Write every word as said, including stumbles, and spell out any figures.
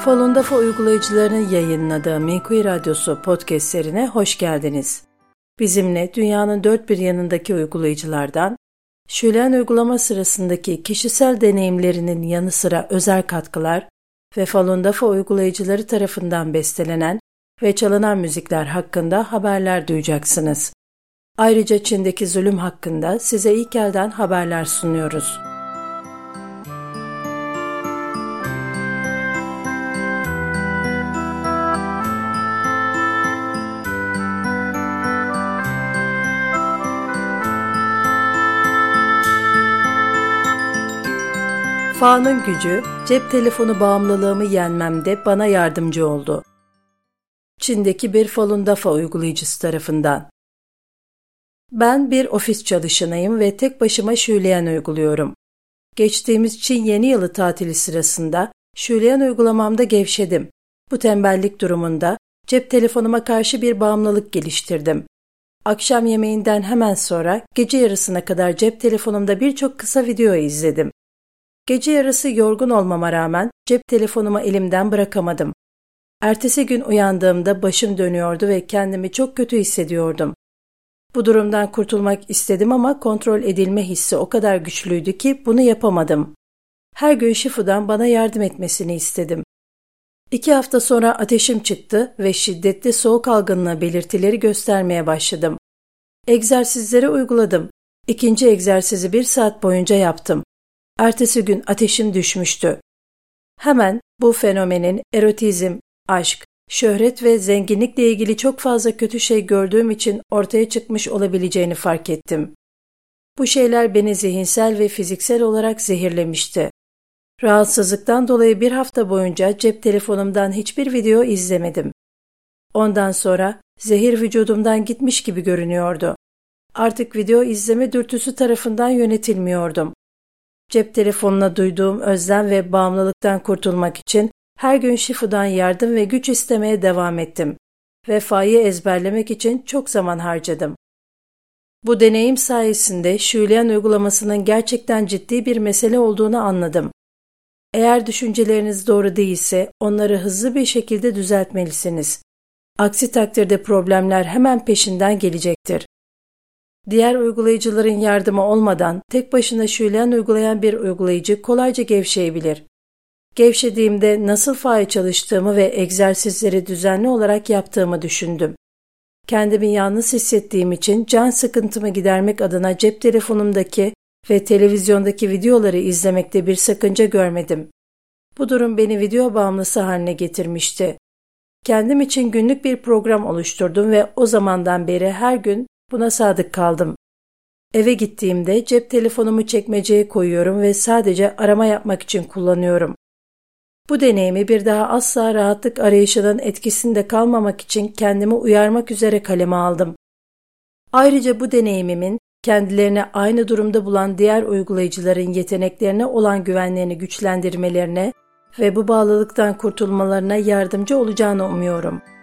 Falun Dafa uygulayıcılarının yayınladığı Mikuy Radyosu podcast serine hoş geldiniz. Bizimle dünyanın dört bir yanındaki uygulayıcılardan, Şuleyen uygulama sırasındaki kişisel deneyimlerinin yanı sıra özel katkılar ve Falun Dafa uygulayıcıları tarafından bestelenen ve çalınan müzikler hakkında haberler duyacaksınız. Ayrıca Çin'deki zulüm hakkında size ilk elden haberler sunuyoruz. Fa'nın gücü, cep telefonu bağımlılığımı yenmemde bana yardımcı oldu. Çin'deki bir Falun Dafa uygulayıcısı tarafından. Ben bir ofis çalışanıyım ve tek başıma Şuleyen uyguluyorum. Geçtiğimiz Çin Yeni Yılı tatili sırasında Şuleyen uygulamamda gevşedim. Bu tembellik durumunda cep telefonuma karşı bir bağımlılık geliştirdim. Akşam yemeğinden hemen sonra gece yarısına kadar cep telefonumda birçok kısa video izledim. Gece yarısı yorgun olmama rağmen cep telefonumu elimden bırakamadım. Ertesi gün uyandığımda başım dönüyordu ve kendimi çok kötü hissediyordum. Bu durumdan kurtulmak istedim ama kontrol edilme hissi o kadar güçlüydü ki bunu yapamadım. Her gün Shifu'dan bana yardım etmesini istedim. İki hafta sonra ateşim çıktı ve şiddetli soğuk algınlığı belirtileri göstermeye başladım. Egzersizleri uyguladım. İkinci egzersizi bir saat boyunca yaptım. Ertesi gün ateşim düşmüştü. Hemen bu fenomenin erotizm, aşk, şöhret ve zenginlikle ilgili çok fazla kötü şey gördüğüm için ortaya çıkmış olabileceğini fark ettim. Bu şeyler beni zihinsel ve fiziksel olarak zehirlemişti. Rahatsızlıktan dolayı bir hafta boyunca cep telefonumdan hiçbir video izlemedim. Ondan sonra zehir vücudumdan gitmiş gibi görünüyordu. Artık video izleme dürtüsü tarafından yönetilmiyordum. Cep telefonuna duyduğum özlem ve bağımlılıktan kurtulmak için her gün Shifu'dan yardım ve güç istemeye devam ettim ve Fa'yı ezberlemek için çok zaman harcadım. Bu deneyim sayesinde Şuleyen uygulamasının gerçekten ciddi bir mesele olduğunu anladım. Eğer düşünceleriniz doğru değilse onları hızlı bir şekilde düzeltmelisiniz. Aksi takdirde problemler hemen peşinden gelecektir. Diğer uygulayıcıların yardımı olmadan tek başına Şuleyen uygulayan bir uygulayıcı kolayca gevşeyebilir. Gevşediğimde nasıl Fa'yı çalıştığımı ve egzersizleri düzenli olarak yaptığımı düşündüm. Kendimi yalnız hissettiğim için can sıkıntımı gidermek adına cep telefonumdaki ve televizyondaki videoları izlemekte bir sakınca görmedim. Bu durum beni video bağımlısı haline getirmişti. Kendim için günlük bir program oluşturdum ve o zamandan beri her gün buna sadık kaldım. Eve gittiğimde cep telefonumu çekmeceye koyuyorum ve sadece arama yapmak için kullanıyorum. Bu deneyimi bir daha asla rahatlık arayışının etkisinde kalmamak için kendimi uyarmak üzere kaleme aldım. Ayrıca bu deneyimimin kendilerini aynı durumda bulan diğer uygulayıcıların yeteneklerine olan güvenlerini güçlendirmelerine ve bu bağlılıktan kurtulmalarına yardımcı olacağını umuyorum.